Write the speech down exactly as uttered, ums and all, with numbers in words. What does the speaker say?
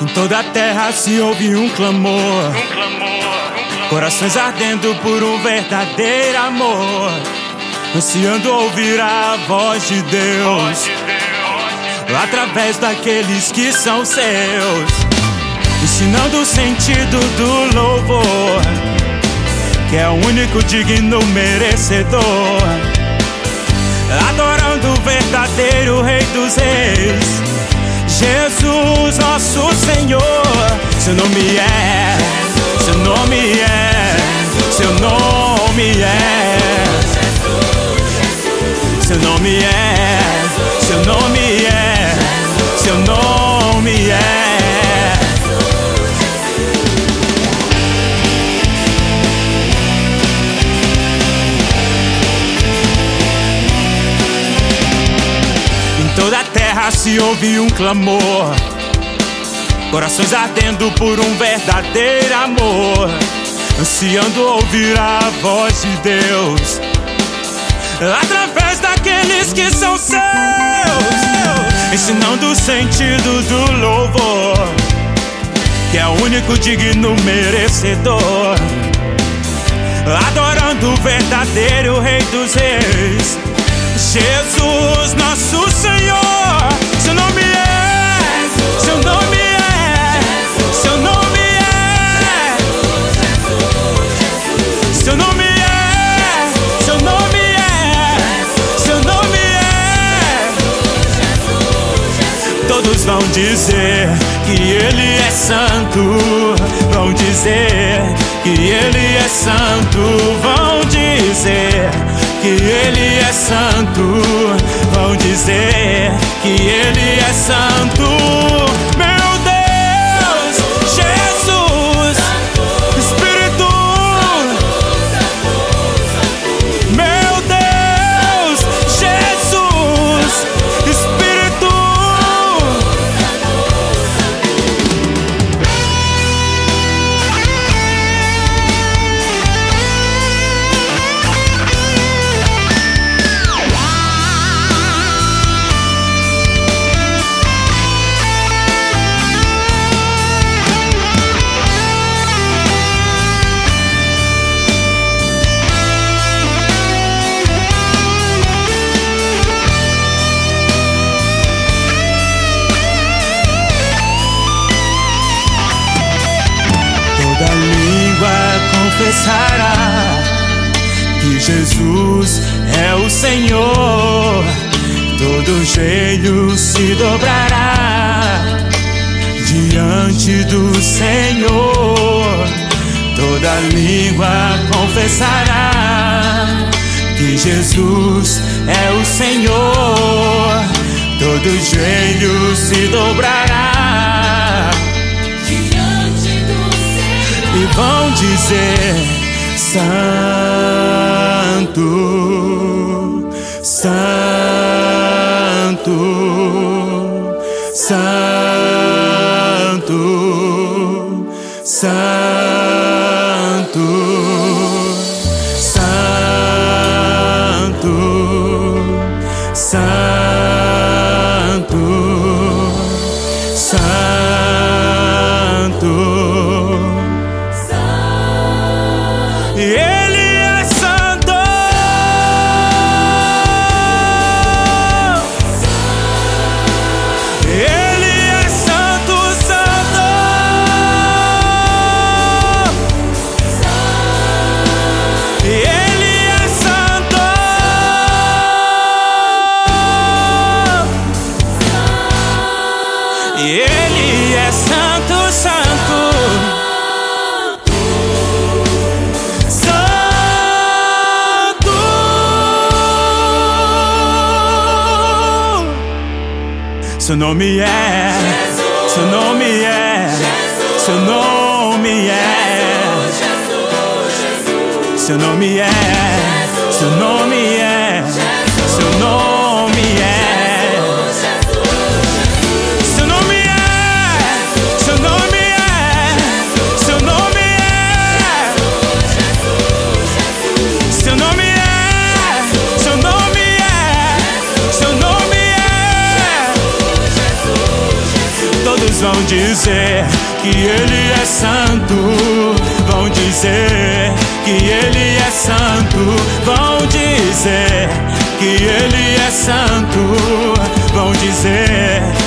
Em toda a terra se ouve um clamor, um clamor, um clamor. Corações ardendo por um verdadeiro amor, ansiando ouvir a voz de Deus, através daqueles que são seus, ensinando o sentido do louvor, que é o único digno merecedor, adorando o verdadeiro Rei dos Reis, Jesus, nosso Senhor. Seu nome é, seu nome é, seu nome é, seu nome é, seu nome é, seu nome é. Em toda a terra se ouve um clamor, corações ardendo por um verdadeiro amor, ansiando ouvir a voz de Deus, através daqueles que são seus, ensinando o sentido do louvor, que é o único digno merecedor, adorando o verdadeiro Rei dos Reis, Jesus, nosso Senhor. Seu nome é, seu nome é, seu nome é, seu nome é, seu nome é, seu nome é. Todos vão dizer que Ele é santo, vão dizer que Ele é santo, vão dizer que Ele é santo, vão dizer que Ele é santo. Meu Deus, Jesus, Espírito, meu Deus, Jesus, Espírito. Toda língua confessará que Jesus é o Senhor, todo joelho se dobrará diante do Senhor. Toda língua confessará que Jesus é o Senhor, todo joelho se dobrará e vão dizer: Santo, Santo, Santo, Santo, Santo, Santo, Santo. Ele é santo, Ele é santo, santo, Ele é santo, Ele é santo, santo. Seu nome é, seu nome é, seu nome é, seu nome é, seu nome é, seu nome é, seu nome é, seu nome é, seu nome é, seu nome é, seu nome é, seu nome é. Todos vão dizer que Ele é santo, vão dizer que Ele é santo, vão dizer que Ele é santo, vão dizer